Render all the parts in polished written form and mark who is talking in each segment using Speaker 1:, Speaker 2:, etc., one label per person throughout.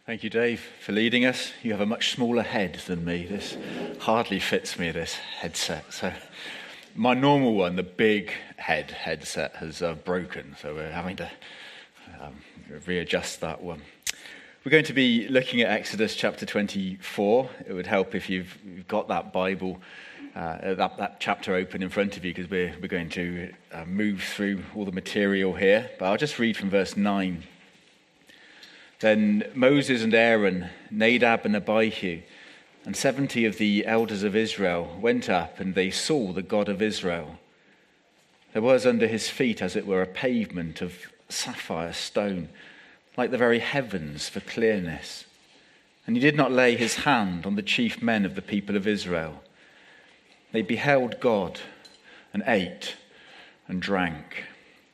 Speaker 1: Thank you, Dave, for leading us. You have a much smaller head than me. This hardly fits me, this headset. So my normal one, the big headset, has broken. So we're having to readjust that one. We're going to be looking at Exodus chapter 24. It would help if you've got that Bible, that chapter open in front of you, because we're going to move through all the material here. But I'll just read from verse 9. Then Moses and Aaron, Nadab and Abihu, and 70 of the elders of Israel went up, and they saw the God of Israel. There was under his feet, as it were, a pavement of sapphire stone, like the very heavens for clearness. And he did not lay his hand on the chief men of the people of Israel. They beheld God and ate and drank.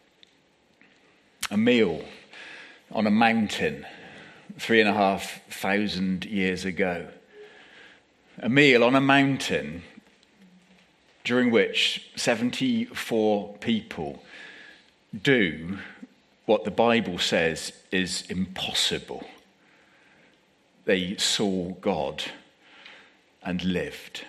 Speaker 1: A meal on a mountain 3,500 years ago. A meal on a mountain during which 74 people do what the Bible says is impossible. They saw God and lived.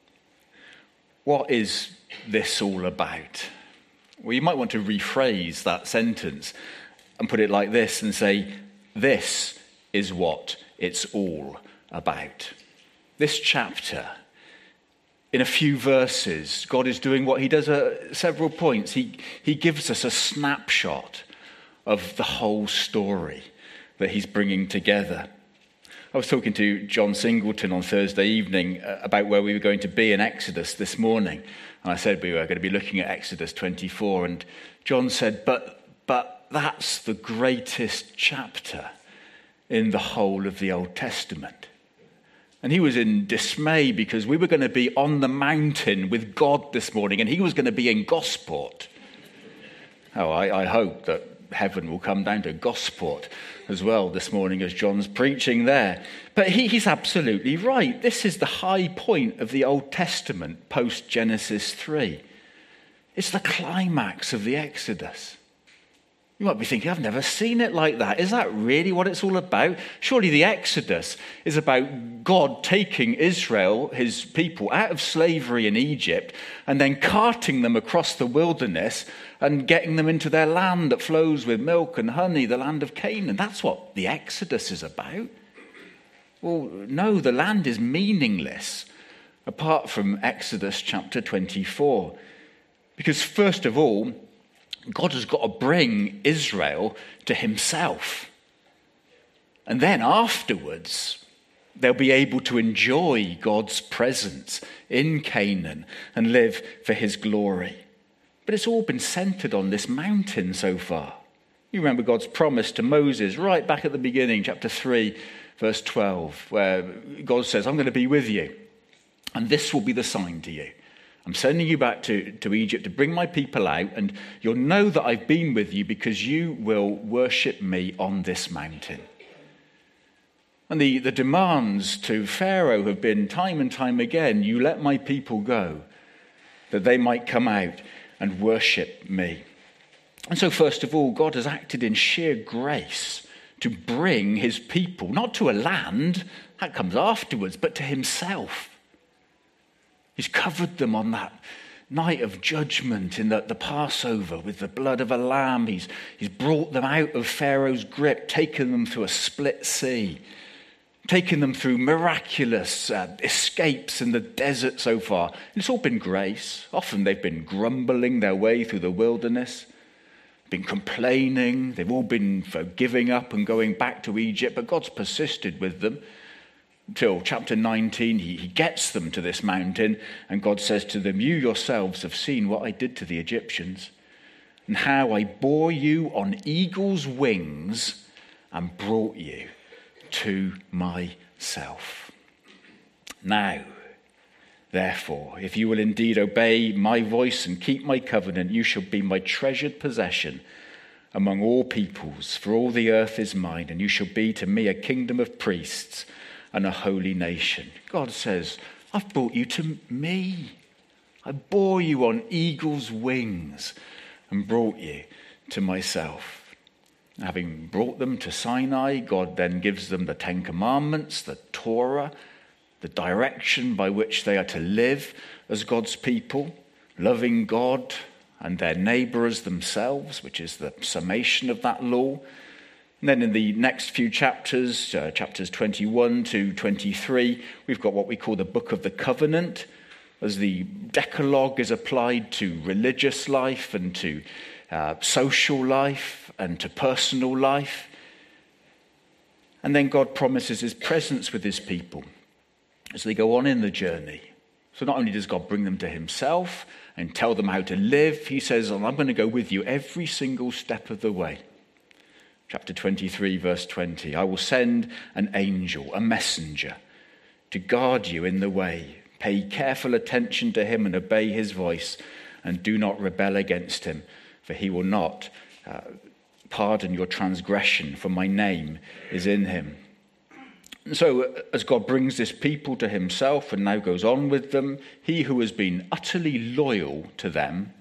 Speaker 1: What is this all about? Well, you might want to rephrase that sentence and put it like this and say, this is what it's all about. This chapter, in a few verses, God is doing what he does at several points. He gives us a snapshot of the whole story that he's bringing together. I was talking to John Singleton on Thursday evening about where we were going to be in Exodus this morning. And I said we were going to be looking at Exodus 24. And John said, but that's the greatest chapter in the whole of the Old Testament. And he was in dismay because we were going to be on the mountain with God this morning and he was going to be in Gosport. Oh, I hope that heaven will come down to Gosport as well this morning as John's preaching there. But he's absolutely right. This is the high point of the Old Testament post-Genesis 3. It's the climax of the Exodus. You might be thinking, I've never seen it like that. Is that really what it's all about? Surely the Exodus is about God taking Israel, his people, out of slavery in Egypt and then carting them across the wilderness and getting them into their land that flows with milk and honey, the land of Canaan. That's what the Exodus is about. Well, no, the land is meaningless apart from Exodus chapter 24. Because first of all, God has got to bring Israel to himself. And then afterwards, they'll be able to enjoy God's presence in Canaan and live for his glory. But it's all been centered on this mountain so far. You remember God's promise to Moses right back at the beginning, chapter 3, verse 12, where God says, I'm going to be with you, and this will be the sign to you. I'm sending you back to Egypt to bring my people out, and you'll know that I've been with you because you will worship me on this mountain. And the demands to Pharaoh have been time and time again, you let my people go, that they might come out and worship me. And so first of all, God has acted in sheer grace to bring his people, not to a land, that comes afterwards, but to himself. He's covered them on that night of judgment in the Passover with the blood of a lamb. He's brought them out of Pharaoh's grip, taken them through a split sea, taken them through miraculous escapes in the desert so far. It's all been grace. Often they've been grumbling their way through the wilderness, been complaining. They've all been for giving up and going back to Egypt, but God's persisted with them. Until chapter 19, he gets them to this mountain, and God says to them, you yourselves have seen what I did to the Egyptians, and how I bore you on eagle's wings and brought you to myself. Now, therefore, if you will indeed obey my voice and keep my covenant, you shall be my treasured possession among all peoples, for all the earth is mine, and you shall be to me a kingdom of priests and a holy nation. God says, I've brought you to me. I bore you on eagle's wings and brought you to myself. Having brought them to Sinai, God then gives them the Ten Commandments, the Torah, the direction by which they are to live as God's people, loving God and their neighbour as themselves, which is the summation of that law. And then in the next few chapters, chapters 21 to 23, we've got what we call the Book of the Covenant, as the Decalogue is applied to religious life and to social life and to personal life. And then God promises his presence with his people as they go on in the journey. So not only does God bring them to himself and tell them how to live, he says, I'm going to go with you every single step of the way. Chapter 23, verse 20, I will send an angel, a messenger, to guard you in the way. Pay careful attention to him and obey his voice, and do not rebel against him, for he will not pardon your transgression, for my name is in him. And so as God brings this people to himself and now goes on with them, he who has been utterly loyal to them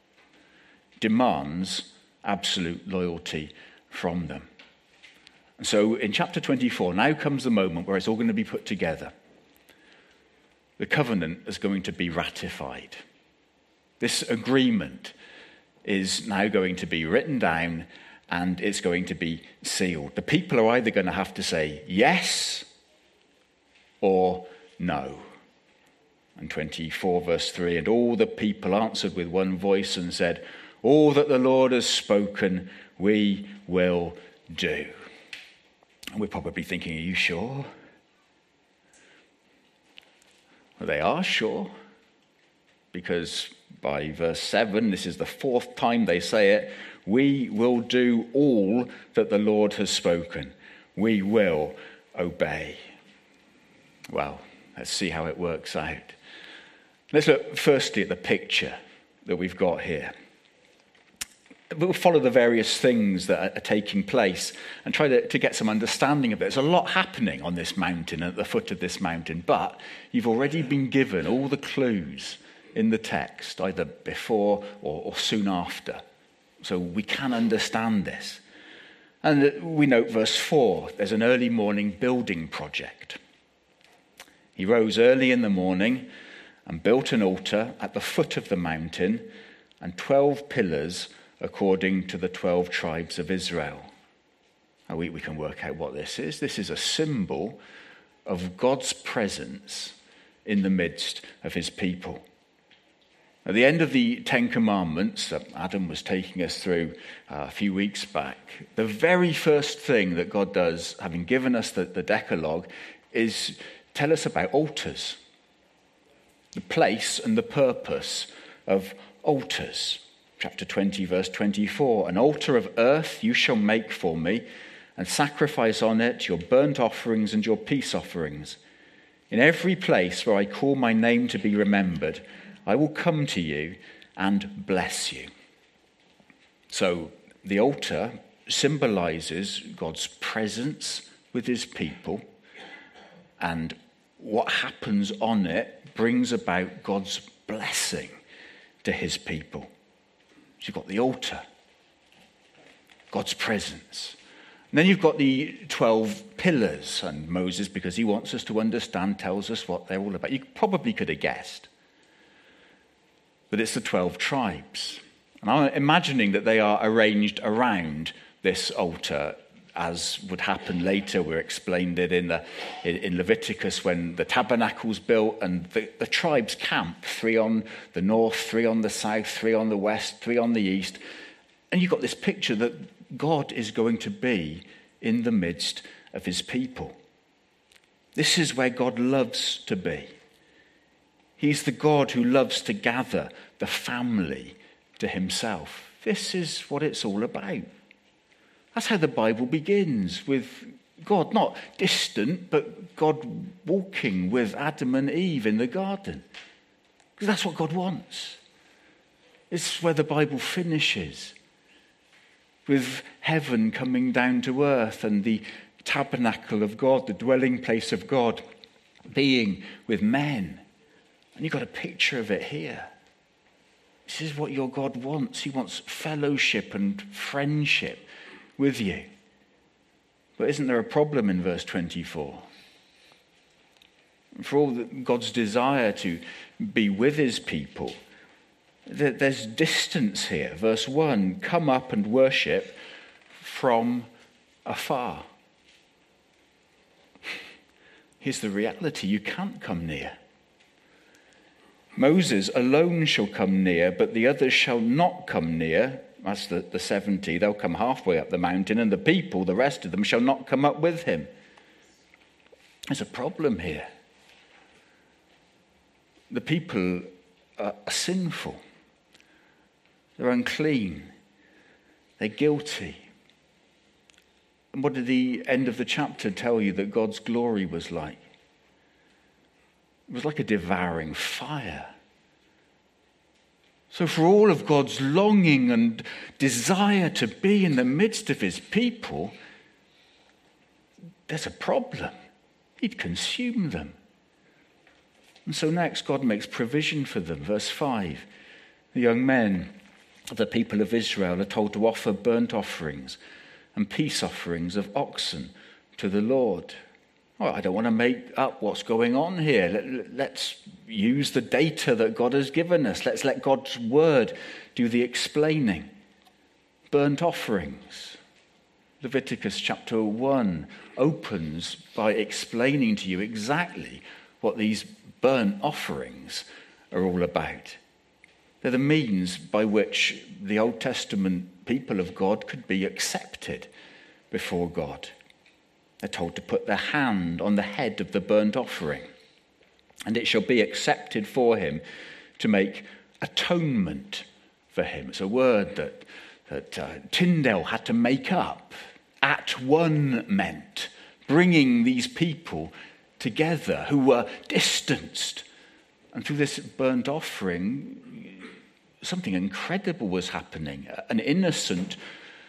Speaker 1: demands absolute loyalty from them. And so in chapter 24, now comes the moment where it's all going to be put together. The covenant is going to be ratified. This agreement is now going to be written down and it's going to be sealed. The people are either going to have to say yes or no. And 24 verse 3, and all the people answered with one voice and said, all that the Lord has spoken, we will do. And we're probably thinking, are you sure? Well, they are sure, because by verse 7, this is the fourth time they say it, we will do all that the Lord has spoken. We will obey. Well, let's see how it works out. Let's look firstly at the picture that we've got here. We'll follow the various things that are taking place and try to get some understanding of it. There's a lot happening on this mountain, at the foot of this mountain, but you've already been given all the clues in the text, either before or soon after. So we can understand this. And we note verse 4, there's an early morning building project. He rose early in the morning and built an altar at the foot of the mountain and 12 pillars according to the 12 tribes of Israel. Now we can work out what this is. This is a symbol of God's presence in the midst of his people. At the end of the Ten Commandments that Adam was taking us through a few weeks back, the very first thing that God does, having given us the Decalogue, is tell us about altars. The place and the purpose of altars. Chapter 20, verse 24, an altar of earth you shall make for me, and sacrifice on it your burnt offerings and your peace offerings. In every place where I call my name to be remembered, I will come to you and bless you. So the altar symbolizes God's presence with his people, and what happens on it brings about God's blessing to his people. So you've got the altar, God's presence. And then you've got the 12 pillars, and Moses, because he wants us to understand, tells us what they're all about. You probably could have guessed. But it's the 12 tribes. And I'm imagining that they are arranged around this altar, as would happen later. We explained it in Leviticus when the tabernacle's built and the tribes camp, 3 on the north, 3 on the south, 3 on the west, 3 on the east. And you've got this picture that God is going to be in the midst of his people. This is where God loves to be. He's the God who loves to gather the family to himself. This is what it's all about. That's how the Bible begins, with God not distant, but God walking with Adam and Eve in the garden. Because that's what God wants. It's where the Bible finishes, with heaven coming down to earth and the tabernacle of God, the dwelling place of God, being with men. And you've got a picture of it here. This is what your God wants. He wants fellowship and friendship with you. But isn't there a problem in verse 24? For all God's desire to be with his people, there's distance here. Verse 1, come up and worship from afar. Here's the reality: you can't come near. Moses alone shall come near, but the others shall not come near. That's the 70. They'll come halfway up the mountain, and the people, the rest of them, shall not come up with him. There's a problem here. The people are sinful. They're unclean. They're guilty. And what did the end of the chapter tell you that God's glory was like? It was like a devouring fire. So for all of God's longing and desire to be in the midst of his people, there's a problem. He'd consume them. And so next, God makes provision for them. Verse 5, the young men of the people of Israel are told to offer burnt offerings and peace offerings of oxen to the Lord. Oh, I don't want to make up what's going on here. Let's use the data that God has given us. Let's let God's word do the explaining. Burnt offerings. Leviticus chapter 1 opens by explaining to you exactly what these burnt offerings are all about. They're the means by which the Old Testament people of God could be accepted before God. They're told to put their hand on the head of the burnt offering, and it shall be accepted for him to make atonement for him. It's a word that Tyndale had to make up. At one meant bringing these people together who were distanced. And through this burnt offering, something incredible was happening. An innocent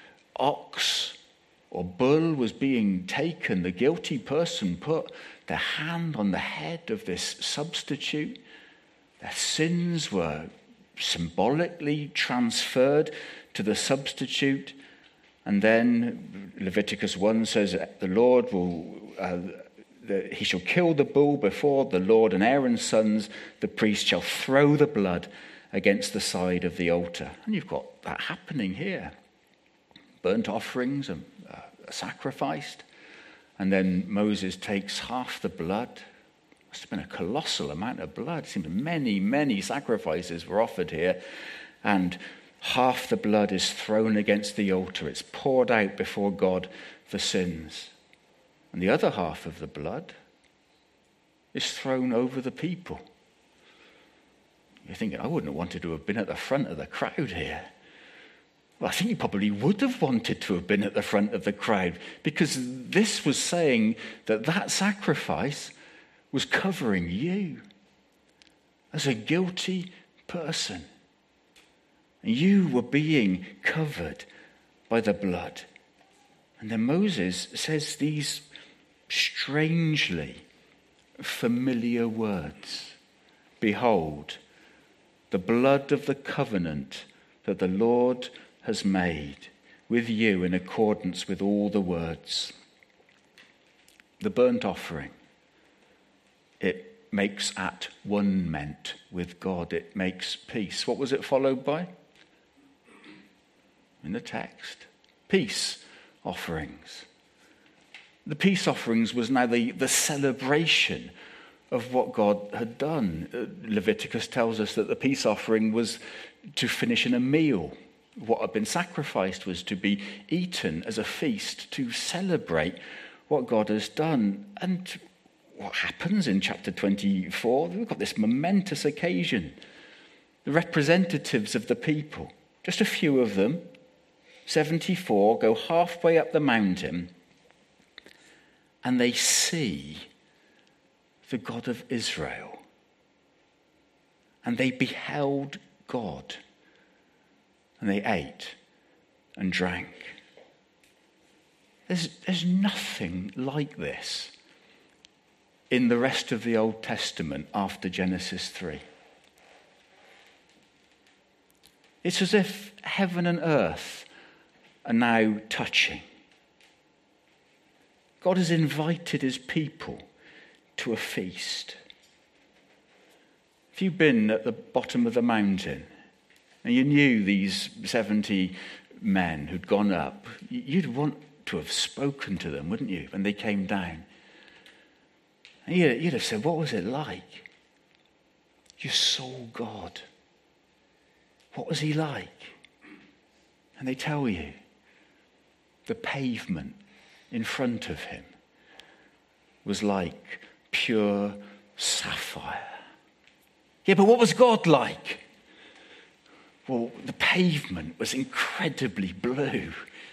Speaker 1: ox or bull was being taken. The guilty person put their hand on the head of this substitute. Their sins were symbolically transferred to the substitute. And then Leviticus 1 says that the Lord will, he shall kill the bull before the Lord, and Aaron's sons, the priest, shall throw the blood against the side of the altar. And you've got that happening here. Burnt offerings are sacrificed. And then Moses takes half the blood. Must have been a colossal amount of blood. It seems many, many sacrifices were offered here. And half the blood is thrown against the altar. It's poured out before God for sins. And the other half of the blood is thrown over the people. You're thinking, I wouldn't have wanted to have been at the front of the crowd here. Well, I think you probably would have wanted to have been at the front of the crowd, because this was saying that sacrifice was covering you as a guilty person. You were being covered by the blood. And then Moses says these strangely familiar words. Behold, the blood of the covenant that the Lord has made with you in accordance with all the words. The burnt offering, it makes at one meant with God. It makes peace. What was it followed by? In the text, peace offerings. The peace offerings was now the celebration of what God had done. Leviticus tells us that the peace offering was to finish in a meal. What had been sacrificed was to be eaten as a feast to celebrate what God has done. And what happens in chapter 24? We've got this momentous occasion. The representatives of the people, just a few of them, 74, go halfway up the mountain, and they see the God of Israel. And they beheld God. And they ate and drank. There's nothing like this in the rest of the Old Testament after Genesis 3. It's as if heaven and earth are now touching. God has invited his people to a feast. If you've been at the bottom of the mountain and you knew these 70 men who'd gone up, you'd want to have spoken to them, wouldn't you, when they came down? And you'd have said, what was it like? You saw God. What was he like? And they tell you, the pavement in front of him was like pure sapphire. Yeah, but what was God like? Well, the pavement was incredibly blue.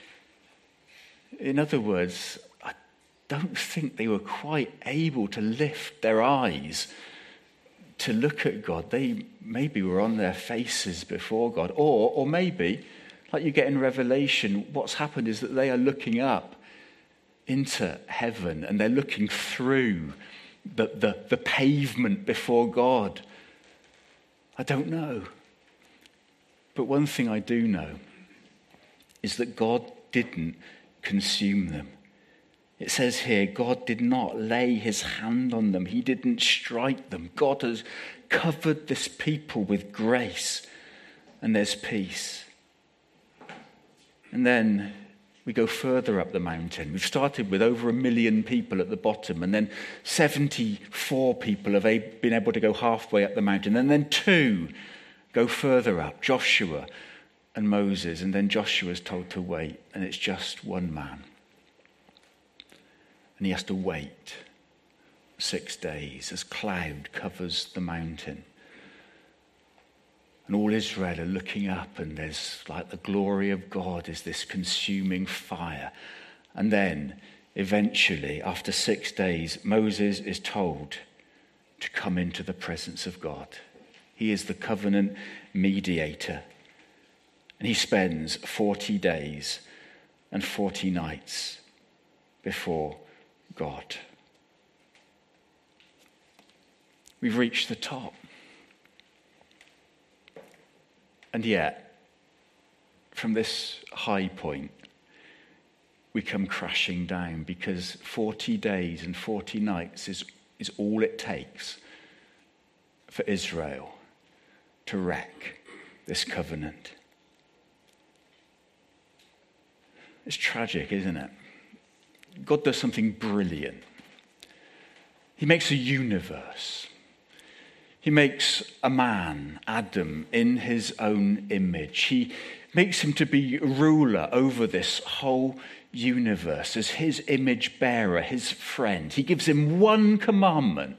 Speaker 1: In other words, I don't think they were quite able to lift their eyes to look at God. They maybe were on their faces before God. Or maybe, like you get in Revelation, what's happened is that they are looking up into heaven and they're looking through the pavement before God. I don't know. But one thing I do know is that God didn't consume them. It says here, God did not lay his hand on them. He didn't strike them. God has covered this people with grace, and there's peace. And then we go further up the mountain. We've started with over 1 million people at the bottom, and then 74 people have been able to go halfway up the mountain, and then 2 go further up, Joshua and Moses, and then Joshua's told to wait, and it's just one man. And he has to wait 6 days as cloud covers the mountain. And all Israel are looking up, and there's like the glory of God is this consuming fire. And then eventually, after 6 days, Moses is told to come into the presence of God. He is the covenant mediator. And he spends 40 days and 40 nights before God. We've reached the top. And yet, from this high point, we come crashing down because 40 days and 40 nights is all it takes for Israel to wreck this covenant. It's tragic, isn't it? God does something brilliant. He makes a universe. He makes a man, Adam, in his own image. He makes him to be ruler over this whole universe as his image bearer, his friend. He gives him one commandment,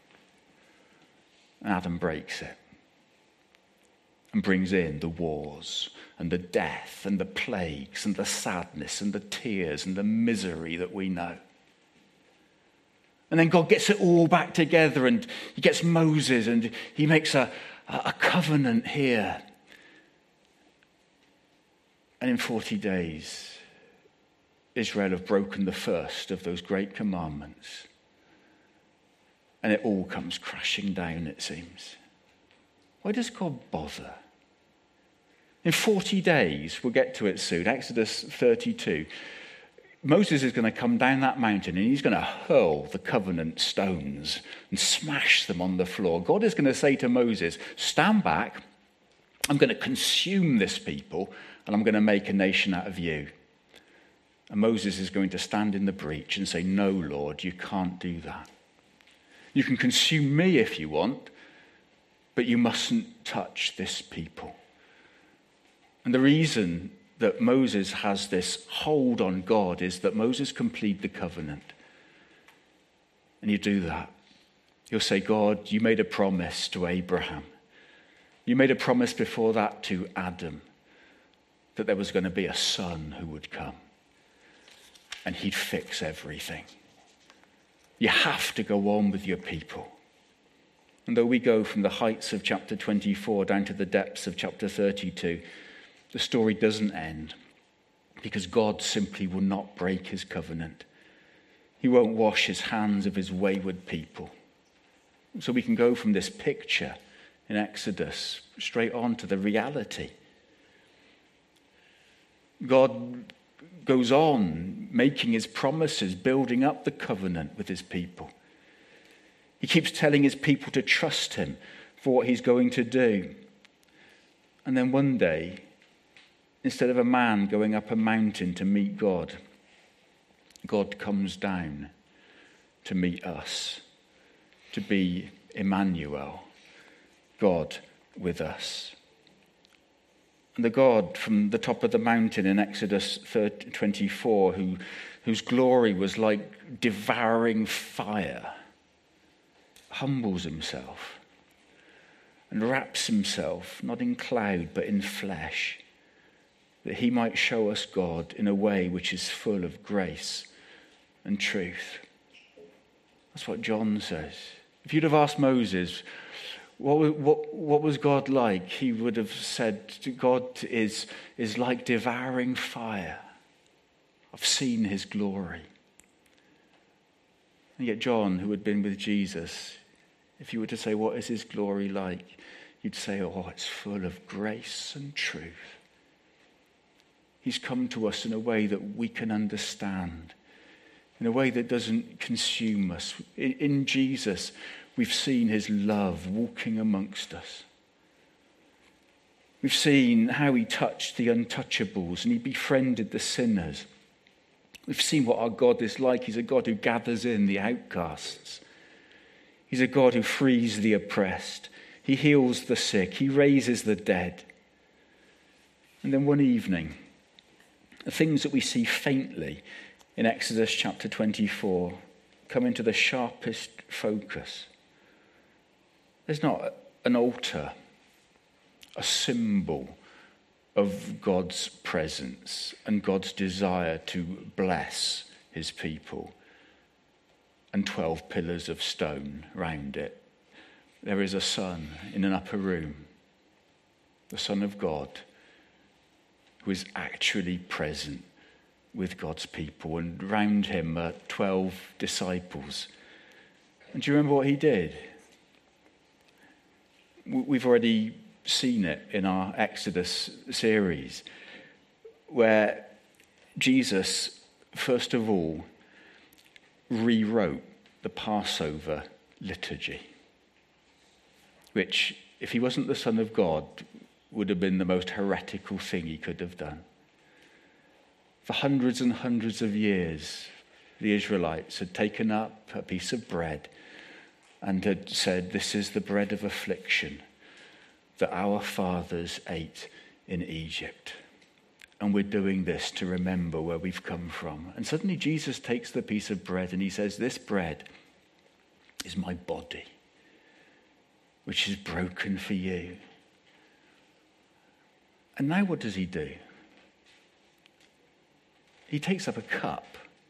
Speaker 1: and Adam breaks it and brings in the wars and the death and the plagues and the sadness and the tears and the misery that we know. And then God gets it all back together, and he gets Moses, and he makes a covenant here. And in 40 days, Israel have broken the first of those great commandments. And it all comes crashing down, it seems. Why does God bother? In 40 days, we'll get to it soon, Exodus 32, Moses is going to come down that mountain and he's going to hurl the covenant stones and smash them on the floor. God is going to say to Moses, stand back, I'm going to consume this people and I'm going to make a nation out of you. And Moses is going to stand in the breach and say, no, Lord, you can't do that. You can consume me if you want, but you mustn't touch this people. And the reason that Moses has this hold on God is that Moses can plead the covenant. And you do that. You'll say, God, you made a promise to Abraham. You made a promise before that to Adam that there was going to be a son who would come and he'd fix everything. You have to go on with your people. And though we go from the heights of chapter 24 down to the depths of chapter 32, the story doesn't end because God simply will not break his covenant. He won't wash his hands of his wayward people. So we can go from this picture in Exodus straight on to the reality. God goes on making his promises, building up the covenant with his people. He keeps telling his people to trust him for what he's going to do. And then one day, instead of a man going up a mountain to meet God, God comes down to meet us, to be Emmanuel, God with us. And the God from the top of the mountain in Exodus 24, whose glory was like devouring fire, humbles himself and wraps himself, not in cloud, but in flesh, that he might show us God in a way which is full of grace and truth. That's what John says. If you'd have asked Moses, what was God like? He would have said, God is like devouring fire. I've seen his glory. And yet John, who had been with Jesus, if you were to say, what is his glory like? You'd say, oh, it's full of grace and truth. He's come to us in a way that we can understand, in a way that doesn't consume us. In Jesus, we've seen his love walking amongst us. We've seen how he touched the untouchables and he befriended the sinners. We've seen what our God is like. He's a God who gathers in the outcasts. He's a God who frees the oppressed. He heals the sick. He raises the dead. And then one evening, the things that we see faintly in Exodus chapter 24 come into the sharpest focus. There's not an altar, a symbol of God's presence and God's desire to bless his people, and 12 pillars of stone round it. There is a son in an upper room, the Son of God, who is actually present with God's people, and round him are 12 disciples. And do you remember what he did? We've already seen it in our Exodus series, where Jesus, first of all, rewrote the Passover liturgy, which, if he wasn't the Son of God, would have been the most heretical thing he could have done. For hundreds and hundreds of years, the Israelites had taken up a piece of bread and had said, this is the bread of affliction that our fathers ate in Egypt. And we're doing this to remember where we've come from. And suddenly Jesus takes the piece of bread and he says, this bread is my body, which is broken for you. And now what does he do? He takes up a cup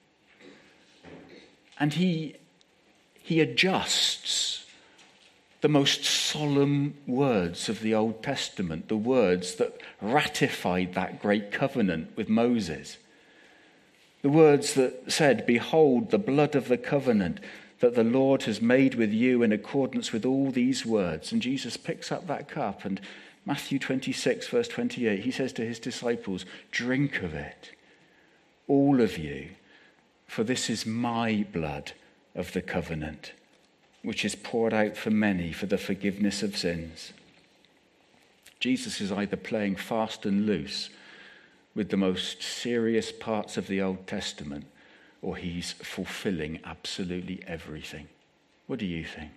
Speaker 1: and he adjusts the most solemn words of the Old Testament, the words that ratified that great covenant with Moses. The words that said, behold, the blood of the covenant that the Lord has made with you in accordance with all these words. And Jesus picks up that cup, and Matthew 26, verse 28, he says to his disciples, drink of it, all of you, for this is my blood of the covenant, which is poured out for many for the forgiveness of sins. Jesus is either playing fast and loose with the most serious parts of the Old Testament, or he's fulfilling absolutely everything. What do you think?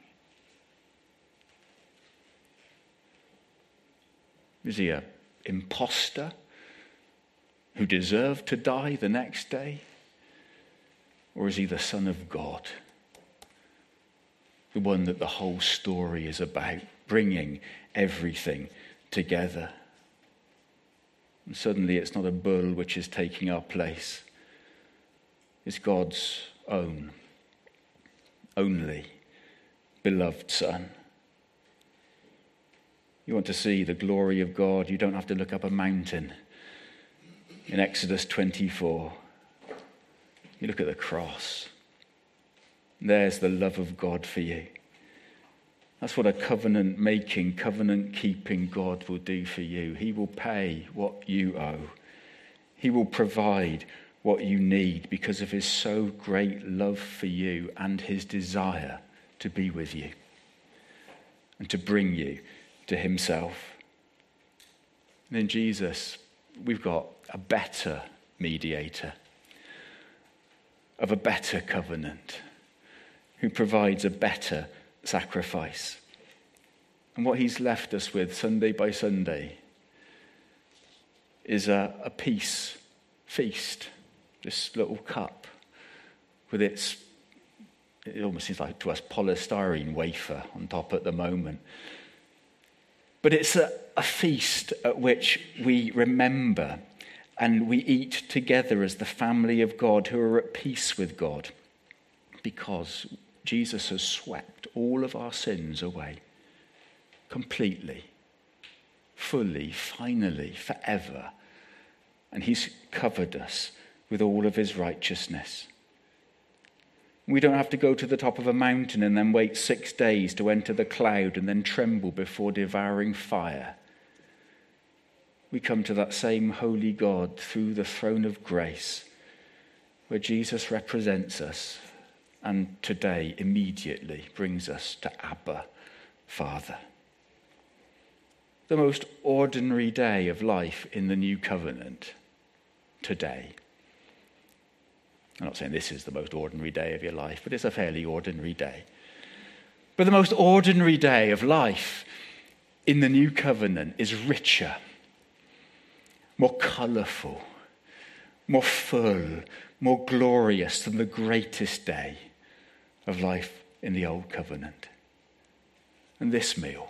Speaker 1: Is he an imposter who deserved to die the next day? Or is he the Son of God? The one that the whole story is about, bringing everything together. And suddenly it's not a bull which is taking our place. It's God's own, only beloved Son. You want to see the glory of God, you don't have to look up a mountain. In Exodus 24, you look at the cross. There's the love of God for you. That's what a covenant-making, covenant-keeping God will do for you. He will pay what you owe He will provide what you need because of his so great love for you and his desire to be with you and to bring you to himself. And in Jesus, we've got a better mediator of a better covenant who provides a better sacrifice. And what he's left us with Sunday by Sunday is a peace feast, this little cup with it almost seems like to us polystyrene wafer on top at the moment. But it's a feast at which we remember and we eat together as the family of God who are at peace with God because Jesus has swept all of our sins away completely, fully, finally, forever. And he's covered us with all of his righteousness. We don't have to go to the top of a mountain and then wait 6 days to enter the cloud and then tremble before devouring fire. We come to that same holy God through the throne of grace where Jesus represents us and today immediately brings us to Abba, Father. The most ordinary day of life in the new covenant today. I'm not saying this is the most ordinary day of your life, but it's a fairly ordinary day. But the most ordinary day of life in the new covenant is richer, more colourful, more full, more glorious than the greatest day of life in the old covenant. And this meal,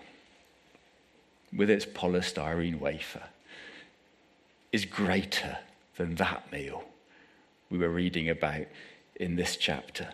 Speaker 1: with its polystyrene wafer, is greater than that meal we were reading about in this chapter.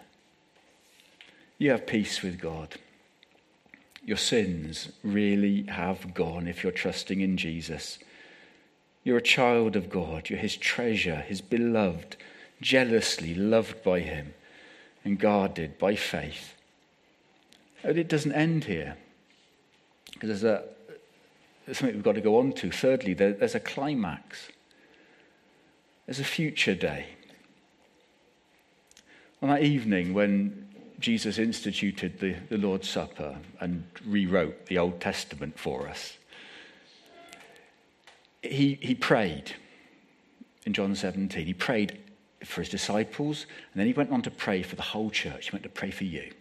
Speaker 1: You have peace with God. Your sins really have gone if you're trusting in Jesus. You're a child of God. You're his treasure, his beloved, jealously loved by him and guarded by faith. But it doesn't end here, because there's something we've got to go on to. Thirdly, there's a climax. There's a future day. On that evening when Jesus instituted the Lord's Supper and rewrote the Old Testament for us, he prayed in John 17. He prayed for his disciples, and then he went on to pray for the whole church. He went to pray for you.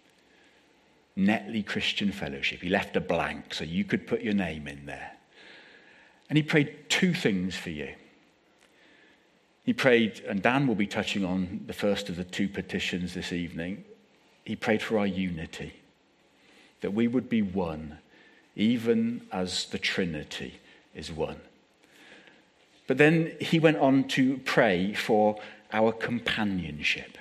Speaker 1: Netley Christian Fellowship. He left a blank so you could put your name in there. And he prayed two things for you. He prayed, and Dan will be touching on the first of the two petitions this evening. He prayed for our unity, that we would be one, even as the Trinity is one. But then he went on to pray for our companionship.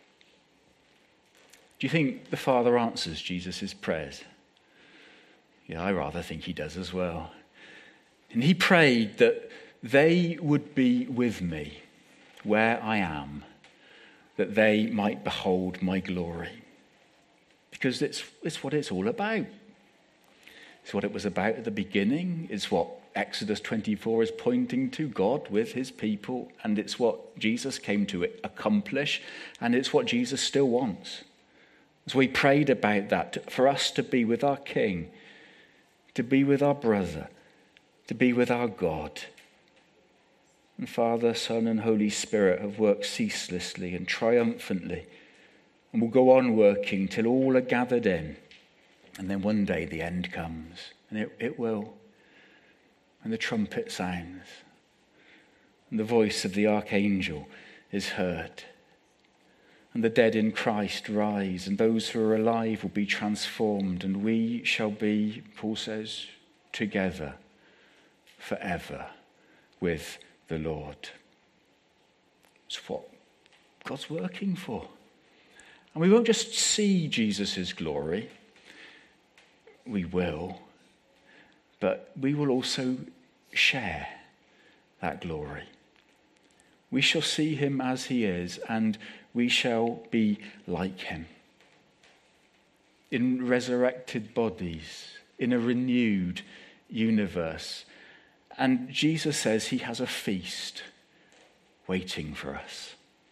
Speaker 1: Do you think the Father answers Jesus' prayers? Yeah, I rather think he does as well. And he prayed that they would be with me where I am, that they might behold my glory. Because it's what it's all about. It's what it was about at the beginning. It's what Exodus 24 is pointing to, God with his people. And it's what Jesus came to accomplish. And it's what Jesus still wants. So we prayed about that, for us to be with our King, to be with our brother, to be with our God. And Father, Son, and Holy Spirit have worked ceaselessly and triumphantly, and will go on working till all are gathered in. And then one day the end comes, and it will. And the trumpet sounds, and the voice of the archangel is heard. And the dead in Christ rise, and those who are alive will be transformed, and we shall be, Paul says, together forever with the Lord. It's what God's working for. And we won't just see Jesus' glory. We will. But we will also share that glory. We shall see him as he is, and we shall be like him. In resurrected bodies, in a renewed universe. And Jesus says he has a feast waiting for us.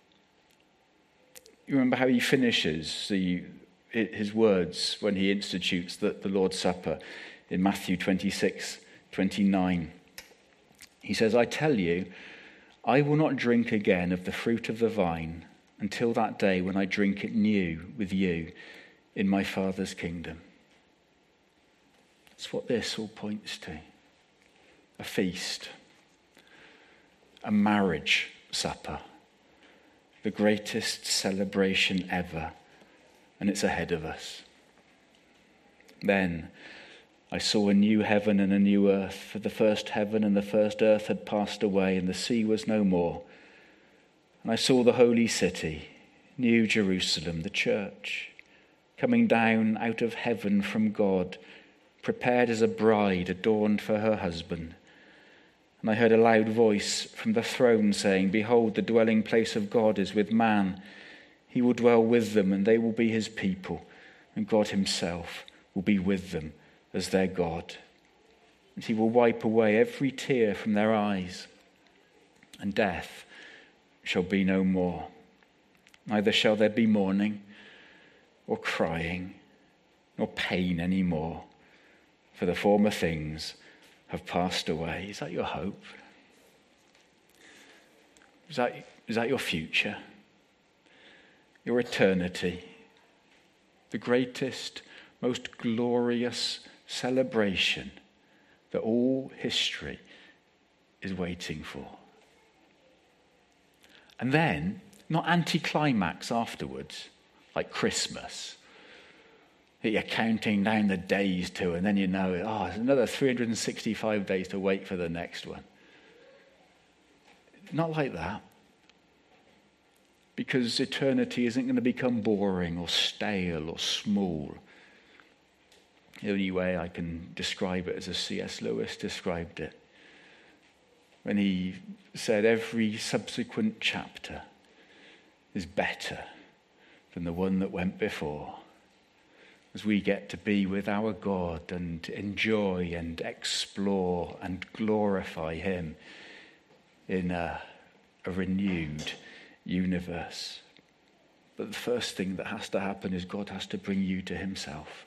Speaker 1: You remember how he finishes his words when he institutes the Lord's Supper in Matthew 26:29. He says, "I tell you, I will not drink again of the fruit of the vine until that day when I drink it new with you in my Father's kingdom." That's what this all points to. A feast, a marriage supper, the greatest celebration ever, and it's ahead of us. Then I saw a new heaven and a new earth, for the first heaven and the first earth had passed away, and the sea was no more. And I saw the holy city, New Jerusalem, the church, coming down out of heaven from God, prepared as a bride adorned for her husband. And I heard a loud voice from the throne saying, "Behold, the dwelling place of God is with man. He will dwell with them, and they will be his people, and God himself will be with them as their God. And he will wipe away every tear from their eyes, and death shall be no more. Neither shall there be mourning, or crying, nor pain any more, for the former things have passed away." Is that your hope? Is that your future? Your eternity? The greatest, most glorious celebration that all history is waiting for. And then, not anticlimax afterwards, like Christmas, that you're counting down the days to, and then you know, there's another 365 days to wait for the next one. Not like that. Because eternity isn't going to become boring or stale or small. The only way I can describe it is as C.S. Lewis described it, when he said every subsequent chapter is better than the one that went before, as we get to be with our God and enjoy and explore and glorify him in a renewed universe. But the first thing that has to happen is God has to bring you to himself.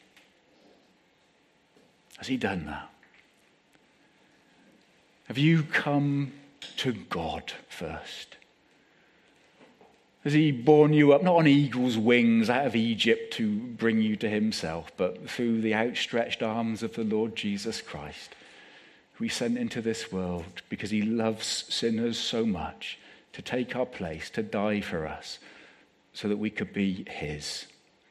Speaker 1: Has he done that? Have you come to God first? Has he borne you up, not on eagle's wings out of Egypt to bring you to himself, but through the outstretched arms of the Lord Jesus Christ, who he sent into this world because he loves sinners so much, to take our place, to die for us, so that we could be his.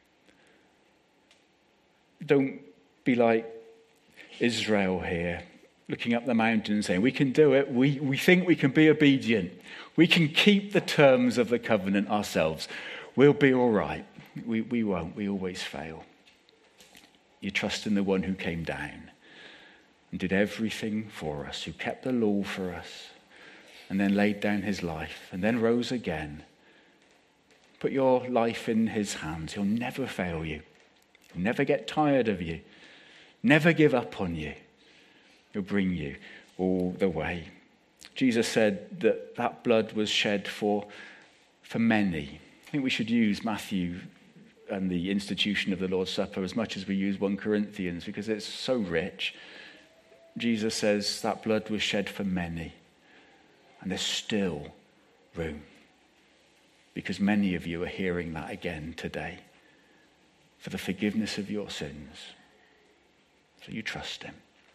Speaker 1: Don't be like Israel here, looking up the mountain and saying, we can do it, we think we can be obedient, we can keep the terms of the covenant ourselves, we'll be all right. We won't, we always fail. You trust in the one who came down and did everything for us, who kept the law for us, and then laid down his life, and then rose again. Put your life in his hands. He'll never fail you. He'll never get tired of you. Never give up on you. He'll bring you all the way. Jesus said that blood was shed for many. I think we should use Matthew and the institution of the Lord's Supper as much as we use 1 Corinthians, because it's so rich. Jesus says that blood was shed for many. And there's still room, because many of you are hearing that again today, for the forgiveness of your sins. So you trust him.